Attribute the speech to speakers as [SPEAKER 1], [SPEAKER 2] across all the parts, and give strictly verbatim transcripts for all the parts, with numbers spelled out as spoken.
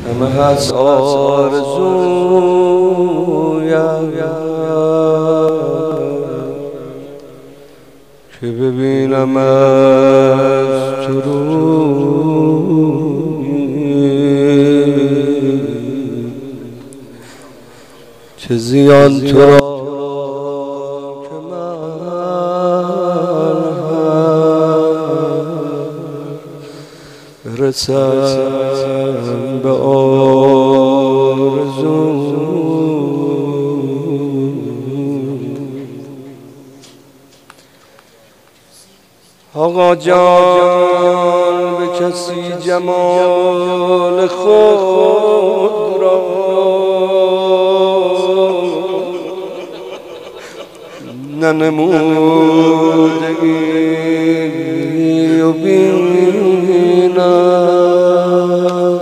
[SPEAKER 1] همه هست آرزویم که ببینم از تو روی چه زیان تو را که من برسم به آرزو. آقا جان به کسی جمال خود را ننمودگی و بینم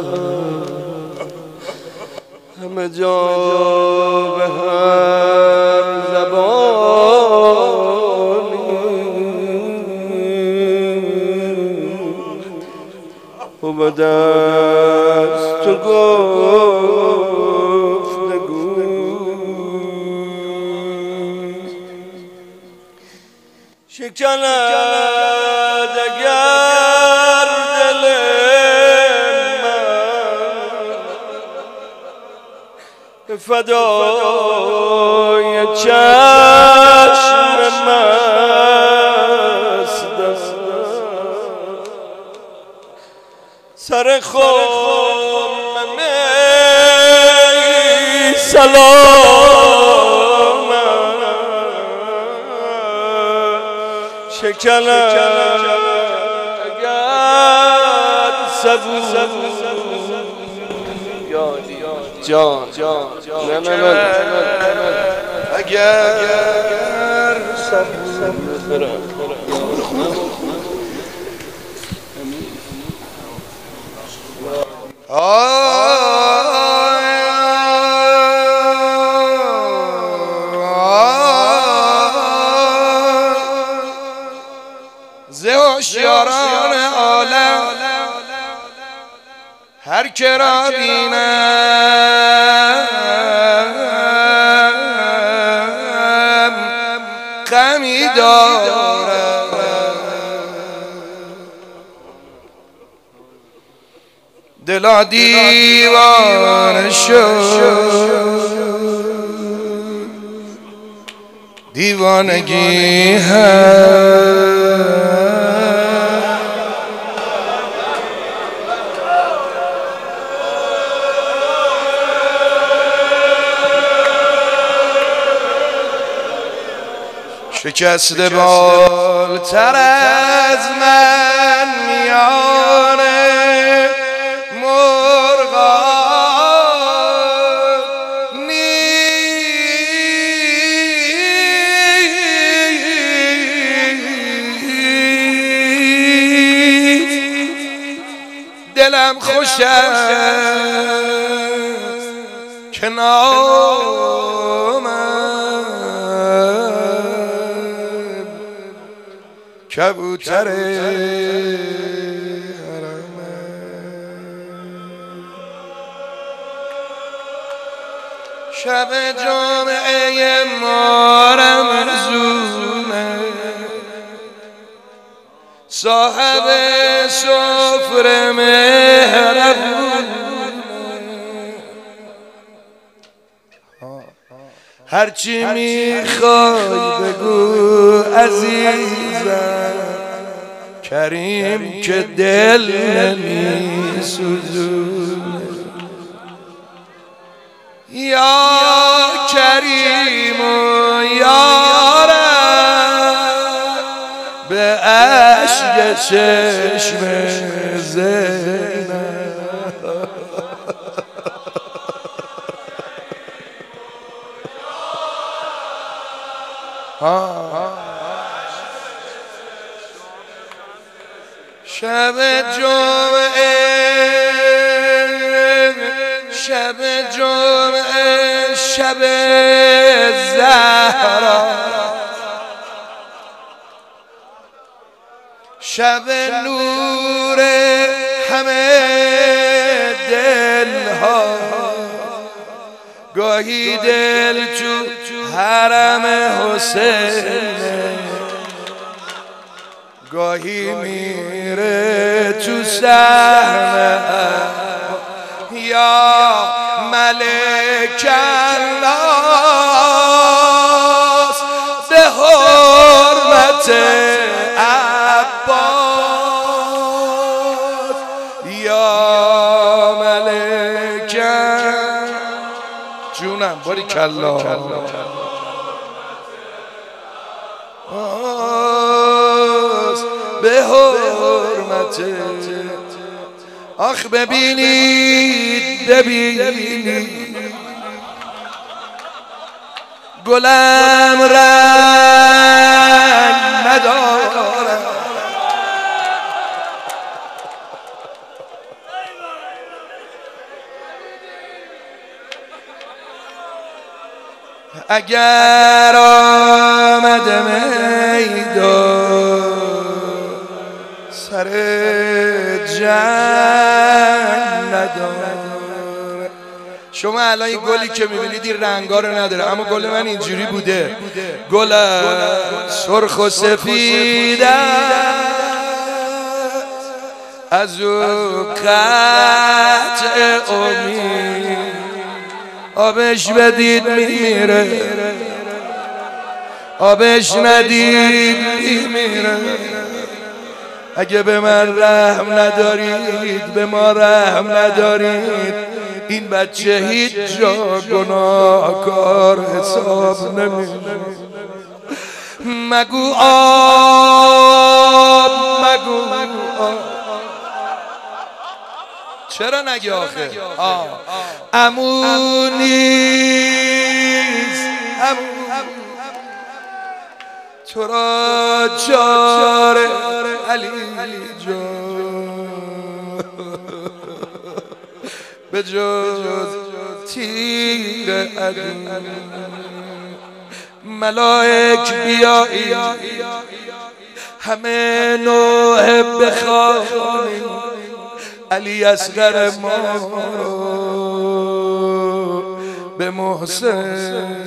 [SPEAKER 1] همه جا به هر زبانی و به دست و گفتگو شکند اگر دل من فدای چشم مست سر خم می سلام شکند اگر سبو جان جان نه نه نه اگر سبو ز هوشیاران عالم هر که را بینم غمی دارم دلا دیوانه شد دیوانگی هم شکسته بالتر از من میانه مرغان نیست دلم خوش است که نامم کبوتر حرمه شب جمعه مارم زونه صاحب سفره مهربونه هرچی میخوای بگو عزیزم کریم که دل نمیسوزونه یا کریم و یا رب به عشق چشم زینب شب جمعه شب جمعه شب زهرا شب نور همه دل گاهی دل تو حرم حسین، گاهی میره تو صحنه یا ملک الناس به حرمت عباس یا ملک جونم باری کلا به حرمت. آخ ببینید ببینید گلم رنگ نداره، اگر آمده میدان سر جنگ نداره. شما الان این گلی که میبینید این رنگا رو نداره، اما گل من اینجوری بوده، گل سرخ و سفید از او قطع امید، آبش بدید میمیره، آبش ندید میمیره. اگه به من رحم ندارید، به ما رحم ندارید، این بچه هیچ جا گناهکار حساب نمیشه. مگو آب مگو آب، چرا نگی آخه آه عمو نیست عمو تو را چاره علی جان به جز تیر عدو. ملائک بیایی همه نوح بخوانی، علی اصغر ما به محسن.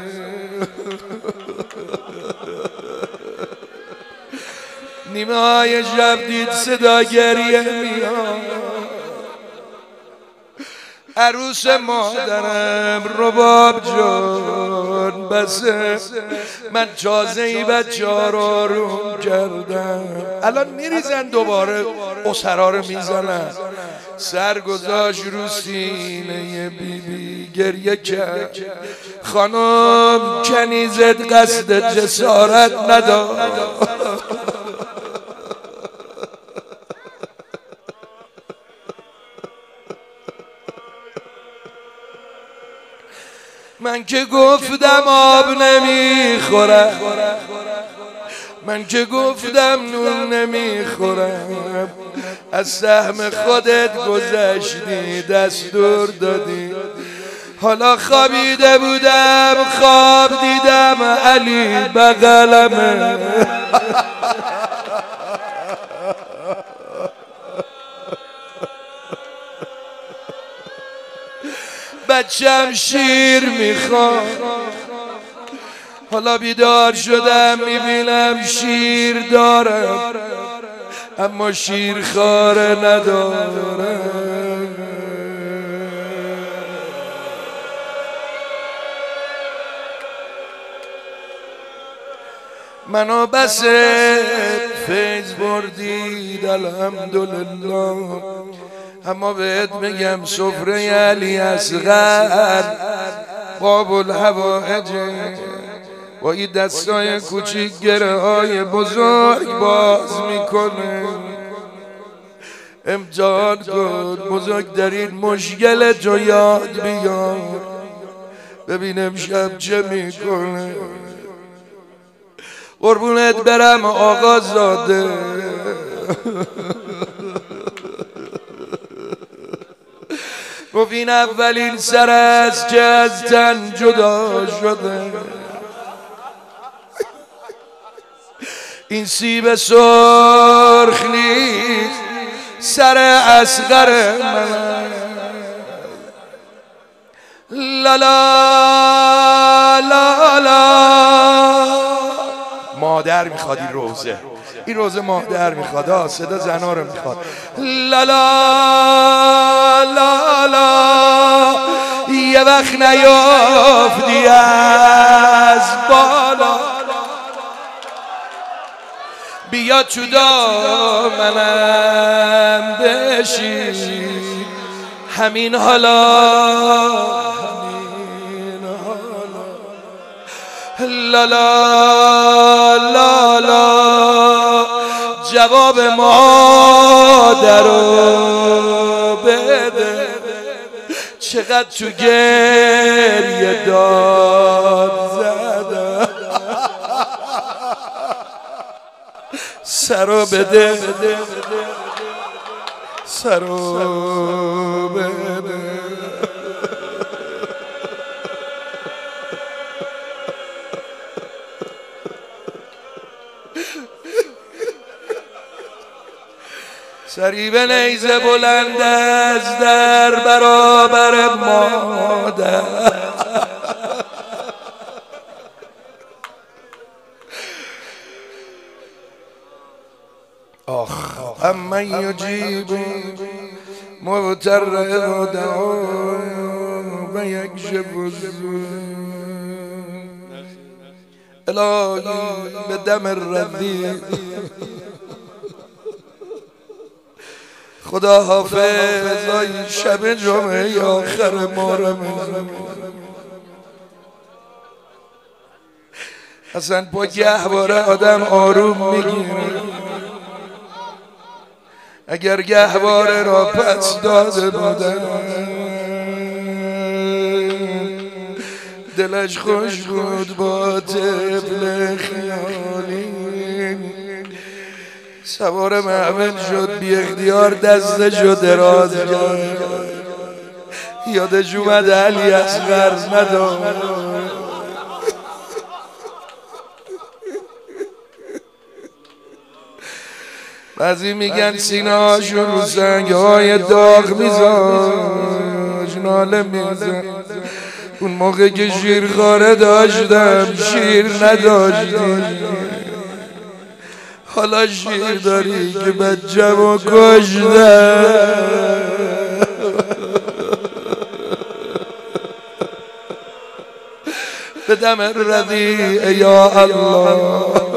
[SPEAKER 1] نیمه های شب دید صدا گریه میاد، عروس مادرم رباب جان بسه، من تازه ای بچه ها رو آروم کردم، الان میریزن دوباره اسرا رو میزنن. سر گذاشت رو سینه بی بی گریه کرد، خانم کنیزت قصد جسارت نداشت. من که گفتم آب نمیخورم، من که گفتم نون نمیخورم، از سهم خودت گذشتی دستور دادی. حالا خوابیده بودم خواب دیدم علی بغلمه، بچم شیر میخواد. حالا بیدار شدم میبینم شیر دارم اما شیر خواره نداره. منو بس فیض بردید الحمدلله، اما بهت میگم سفره علی اصغر باب الحوائج با این دستای کوچیک گره های بزرگ باز میکنه. امتحان کن بزرگترین مشکل تو یاد بیار، ببینم شب چه میکنه. قربونت برم آقا زاده، گفت این اولین سر است که از تن جدا شده، این سیب سرخ نیست سر اصغر من. لا لا لا لا. مادر میخواد این روزه، این روزه مادر میخواد، صدا زنا رو میخواد. لا لا لا لا. یه وقت نیافتی از بالا، بیا تو دامنم بشین همین حالا، همین حالا. لا لا لا لا. جواب مادر رو بده، چقدر تو گریه داد زدم. سرو بده، سرو بده. سری به نیزه بلند از در برابر مادر. آخ اما یجیب مضطر اذا دعاه و یکشف السوء. الهی به دم الرضیع خدا حافظ شب جمعه آخر ما رو میزن. اصلا با گهواره آدم آروم میگیره، اگر گهواره را پس داده بودن دلش خوش بود با طفل خیالی. سوار محمل شد بی اختیار دستشو دراز کرد، یادش اومد علی اصغر نداد. بعضی میگن سینه هاشون رو سنگ های داغ میذاش ناله میزن. اون موقع که شیرخواره داشتم شیر نداشتی، حالا شیر داری که بچه‌مو کشتم. به دم الرضیع یا الله.